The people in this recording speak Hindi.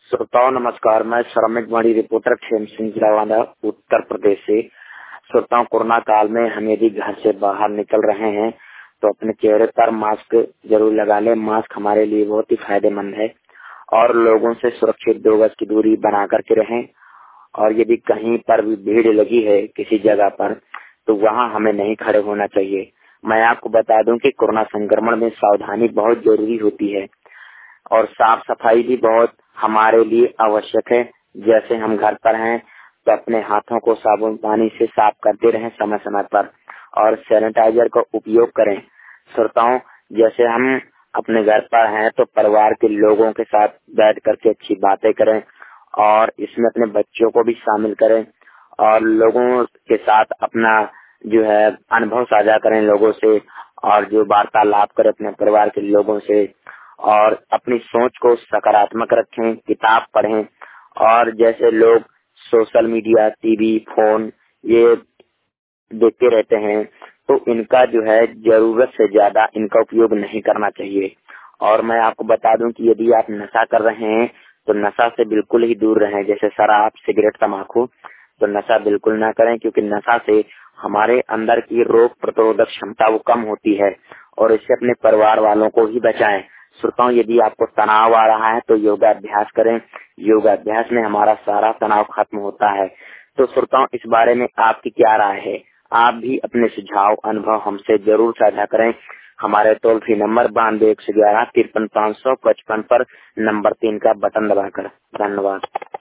श्रोताओं नमस्कार। मैं श्रमिक वाणी रिपोर्टर खेम सिंह जिलावाड़ा उत्तर प्रदेश से। श्रोताओं, कोरोना काल में हम यदि घर से बाहर निकल रहे हैं तो अपने चेहरे पर मास्क जरूर लगा लें। मास्क हमारे लिए बहुत ही फायदेमंद है और लोगों से सुरक्षित 2 गज की दूरी बना करके रहें। और यदि कहीं पर भी भीड़ लगी है किसी जगह पर तो वहां हमें नहीं खड़े होना चाहिए। मैं आपको बता दूं कि कोरोना संक्रमण में सावधानी बहुत जरूरी होती है और साफ सफाई भी बहुत हमारे लिए आवश्यक है। जैसे हम घर पर हैं तो अपने हाथों को साबुन पानी से साफ करते रहें समय समय पर और सैनिटाइजर का उपयोग करें। श्रोताओं, जैसे हम अपने घर पर हैं तो परिवार के लोगों के साथ बैठ करके अच्छी बातें करें और इसमें अपने बच्चों को भी शामिल करें और लोगों के साथ अपना जो है अनुभव साझा करें लोगों से और जो वार्तालाप करें अपने परिवार के लोगों से और अपनी सोच को सकारात्मक रखें, किताब पढ़ें। और जैसे लोग सोशल मीडिया, टीवी, फोन ये देखते रहते हैं तो इनका जो है जरूरत से ज्यादा इनका उपयोग नहीं करना चाहिए। और मैं आपको बता दूं कि यदि आप नशा कर रहे हैं तो नशा से बिल्कुल ही दूर रहें। जैसे शराब, सिगरेट, तम्बाकू, तो नशा बिल्कुल ना करें क्योंकि नशा से हमारे अंदर की रोग प्रतिरोधक क्षमता वो कम होती है और इससे अपने परिवार वालों को ही बचाएं। श्रोताओं, यदि आपको तनाव आ रहा है तो योगाभ्यास करें। योगाभ्यास में हमारा सारा तनाव खत्म होता है। तो श्रोताओं, इस बारे में आपकी क्या राय है? आप भी अपने सुझाव अनुभव हमसे जरूर साझा करें। हमारे टोल फ्री नंबर 92 111 53 555 पर नंबर 3 का बटन दबाकर। धन्यवाद।